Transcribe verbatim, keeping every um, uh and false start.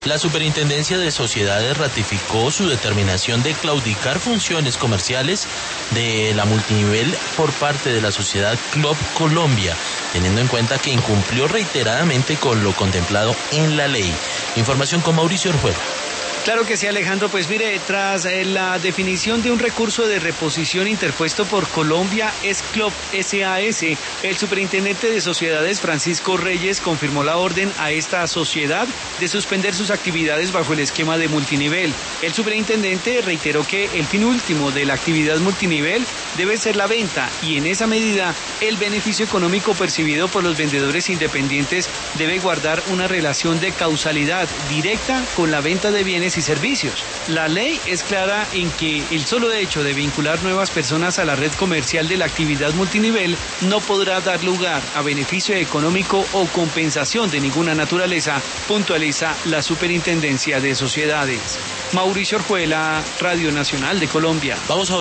La Superintendencia de Sociedades ratificó su determinación de claudicar funciones comerciales de la multinivel por parte de la sociedad Club Colombia, teniendo en cuenta que incumplió reiteradamente con lo contemplado en la ley. Información con Mauricio Orjuela. Claro que sí, Alejandro. Pues mire, tras la definición de un recurso de reposición interpuesto por Colombia S-Club S A S, el superintendente de sociedades Francisco Reyes confirmó la orden a esta sociedad de suspender sus actividades bajo el esquema de multinivel. El superintendente reiteró que el fin último de la actividad multinivel debe ser la venta y en esa medida el beneficio económico percibido por los vendedores independientes debe guardar una relación de causalidad directa con la venta de bienes y servicios. La ley es clara en que el solo hecho de vincular nuevas personas a la red comercial de la actividad multinivel no podrá dar lugar a beneficio económico o compensación de ninguna naturaleza, puntualiza la Superintendencia de Sociedades. Mauricio Orjuela, Radio Nacional de Colombia. Vamos a